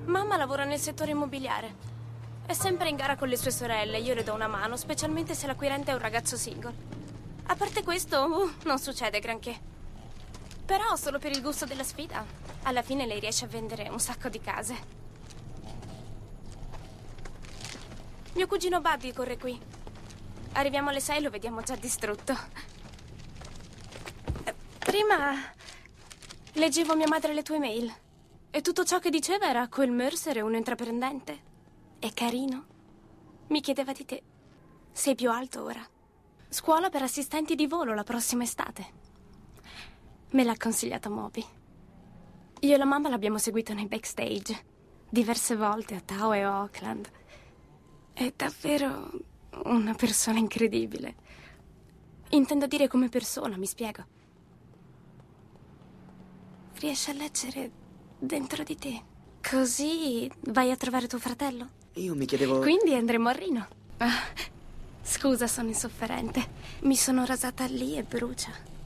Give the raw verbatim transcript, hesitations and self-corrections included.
Mamma lavora nel settore immobiliare. È sempre in gara con le sue sorelle, io le do una mano, specialmente se l'acquirente è un ragazzo single. A parte questo, uh, non succede granché. Però solo per il gusto della sfida, alla fine lei riesce a vendere un sacco di case. Mio cugino Buddy corre qui. Arriviamo alle sei e lo vediamo già distrutto. Prima leggevo mia madre le tue mail e tutto ciò che diceva era quel Mercer è un intraprendente. È carino. Mi chiedeva di te. Sei più alto ora. Scuola per assistenti di volo la prossima estate. Me l'ha consigliato Moby. Io e la mamma l'abbiamo seguito nei backstage diverse volte a Tao e Auckland. È davvero una persona incredibile. Intendo dire come persona, mi spiego. Riesce a leggere dentro di te. Così vai a trovare tuo fratello? Io mi chiedevo... Quindi andremo a Reno. Ah, scusa, sono insofferente. Mi sono rasata lì e brucia.